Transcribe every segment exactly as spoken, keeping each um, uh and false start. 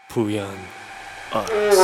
پویان آرس.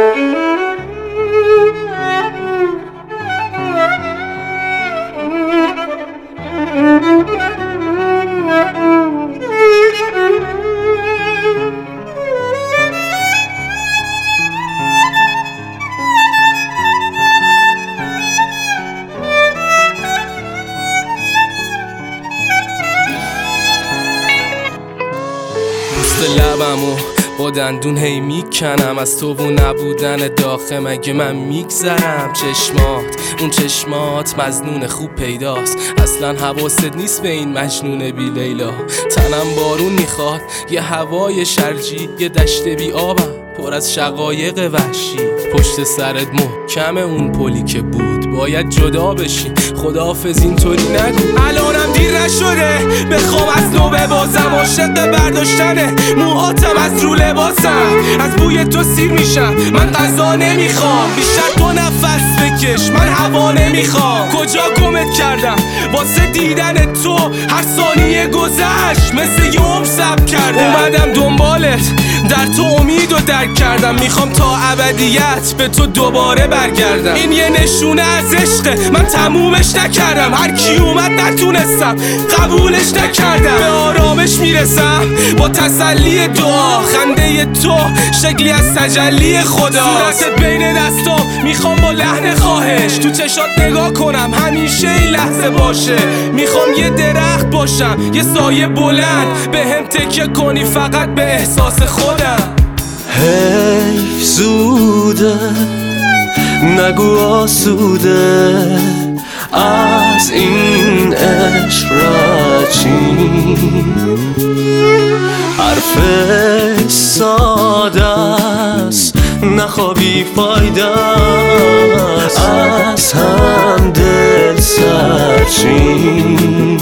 پوست لبمو با دندون هی میکنم، از تو و نبودن داخل مگه من میگذرم. چشمات اون چشمات مظنون خوب پیداست، اصلا حواست نیست به این مجنون بی لیلا. تنم بارون میخواد، یه هوای شرجی، یه دشت بی آبم پر از شقایق وحشی. پشت سرت محکم اون پلی که بود، باید جدا بشی، خداحافظ اینطوری نگو. الانم دیر نشده بخوام از نو ببازم، عاشق برداشتنه موهاتم از رو لباسم. از بوی تو سیر میشم، من غذا نمیخوام، بیشتر تو نفس بکش، من هوا نمیخوام. کجا گمت کردم واسه دیدن تو، هر ثانیه گذشت مثل یه عمر صبر کردم. اومدم دنبالت، در تو امید و درک کردم، میخوام تا ابدیت به تو دوباره برگردم. این یه نشونه از عشقه، من تمومش نکردم، هر کی اومد نتونستم قبولش نکردم. به آرامش میرسم با تسلی دعا، خنده تو شکلی از تجلی خدا. صورتت بین دستام میخوام با لحن خواهش، تو چشات نگاه کنم همیشه این لحظه باشه. میخوام یه درخت باشم، یه سایه بلند، به هم تکیه کنی فقط به احساس خودم. حیف زوده نگو آسوده، از این عشق رچی حرف ساده است، نخوابی فایده است، از هم دل سرچین.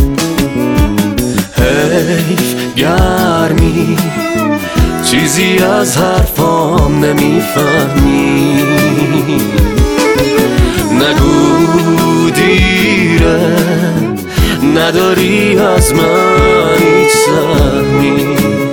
حیف گرمی چیزی از حرفام نمیفهمی، نگو دیره نداری از من هیچ سهمی.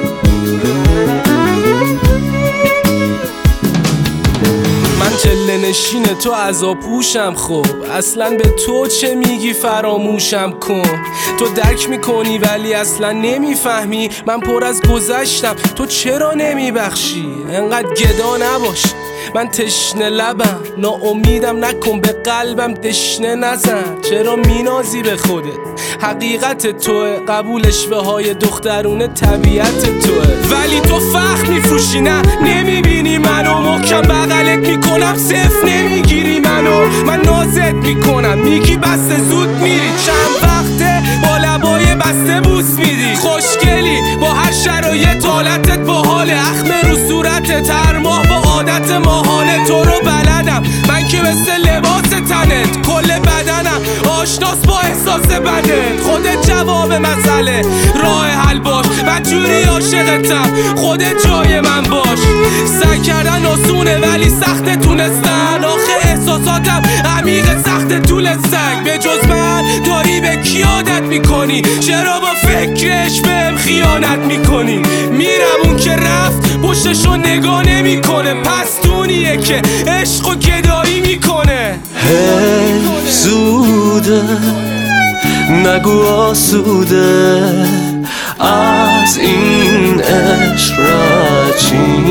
من چله نشین تو عذاب‌پوشم، خب اصلا به تو چه میگی فراموشم کن. تو درک میکنی ولی اصلا نمیفهمی، من پر از گذشتم تو چرا نمیبخشی. انقدر گدا نباش، من تشنه لبم، ناامیدم نکن، به قلبم دشنه نزن. چرا مینازی به خودت؟ حقیقت توه، قبول اشوه های دخترونه طبیعت توه. ولی تو فخر میفروشی، نه نمیبینی منو، محکم بغلت میکنم صفر نمیگیری منو. من نازت میکنم میگی بسته زود میری، چند وقته با لبای بسته بوس میدی. خوشگلی با هر شرایط، حالتت باحاله، اخم رو صورتت، هر ماه با عادت ماهانه. تو رو بلدم من که مثل لباس تنت، کل بدنم آشناس با احساس بدن. خودت جواب مسئله، راه حل باش، من جوری عاشقتم خودت جای من باش. سعی کردن آسونه ولی سخت تونستن، آخه احساساتم عمیق سخت طول سنگ. به جز من داری به کی عادت میکنی؟ چرا با فکرش بهم خیانت میکنی؟ میرم اون که رفت پشتشو نگاه نمیکنه، پس دونیه که عشق و گدایی میکنه. حیف زوده نگو آسوده، از این عشق رچی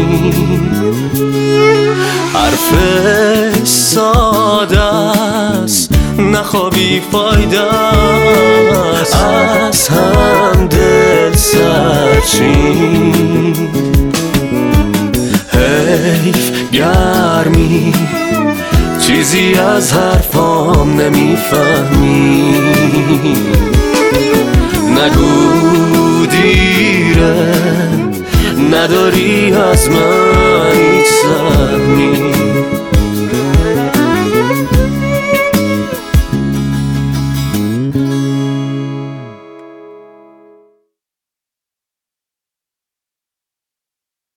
حرف ساده است، نخوابی فایده است، از هم دل سرچین. حیف گرمی چیزی از حرفام نمیفهمی، نگو دیره نداری از من هیچ سهمی.